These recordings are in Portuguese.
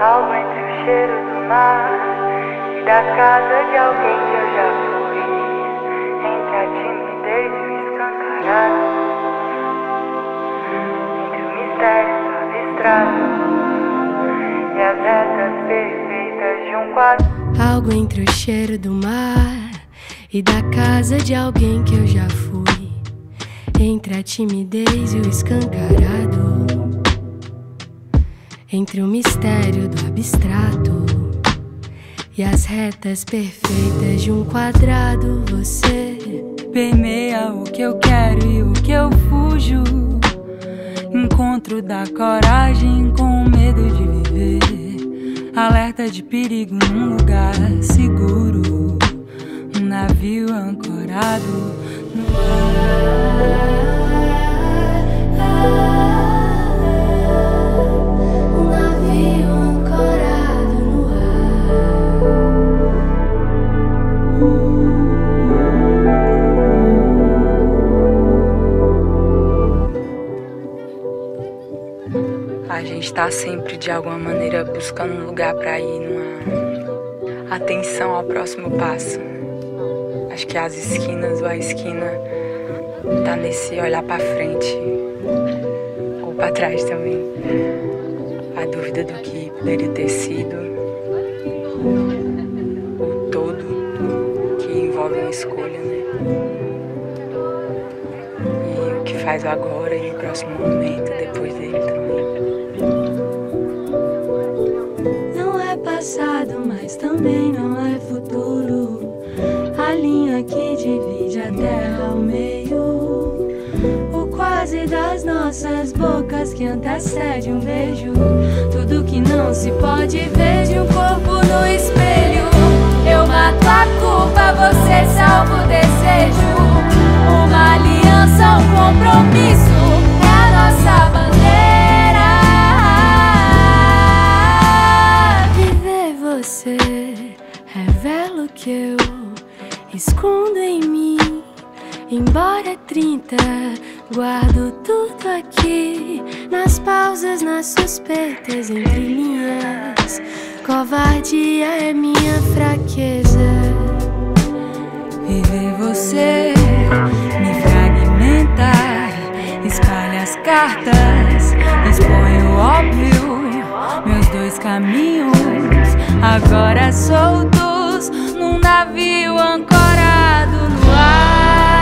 Algo entre o cheiro do mar e da casa de alguém que eu já fui, entre a timidez e o escancarado, entre o mistério do abstrato e as retas perfeitas de um quadro. Algo entre o cheiro do mar e da casa de alguém que eu já fui, entre a timidez e o escancarado, entre o mistério do abstrato e as retas perfeitas de um quadrado. Você permeia o que eu quero e o que eu fujo. Encontro da coragem com o medo de viver. Alerta de perigo num lugar seguro. Um navio ancorado no ar. A gente tá sempre, de alguma maneira, buscando um lugar pra ir, numa atenção ao próximo passo. Acho que as esquinas ou a esquina tá nesse olhar pra frente, ou pra trás também. A dúvida do que poderia ter sido, o todo que envolve uma escolha, né? E o que faz o agora e o próximo momento depois dele também. não é passado, mas também não é futuro. A linha que divide a terra ao meio, o quase das nossas bocas que antecede um beijo. Tudo que não se pode ver de um corpo no espelho. Eu mato a culpa, você salva o desejo. Uma aliança, um compromisso, é a nossa bandeira. Viver você revela o que eu escondo em mim. Embora 30, guardo tudo aqui, nas pausas, nas suspeitas, entre linhas. Covardia é minha fraqueza. Viver você me fragmenta, espalha as cartas, expõe o óbvio, meus dois caminhos, agora soltos num navio ancorado no ar.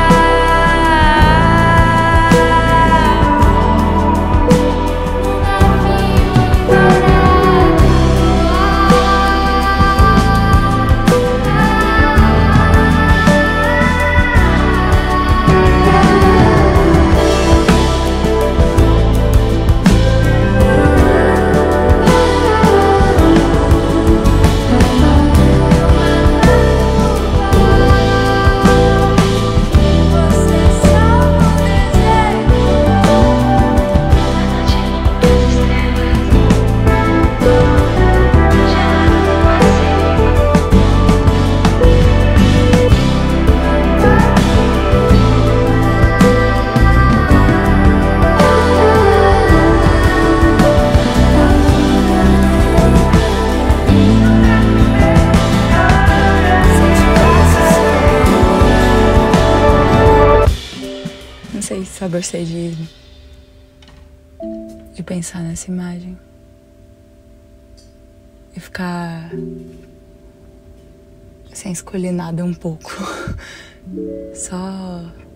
Não sei se eu gostei de pensar nessa imagem e ficar sem escolher nada um pouco, só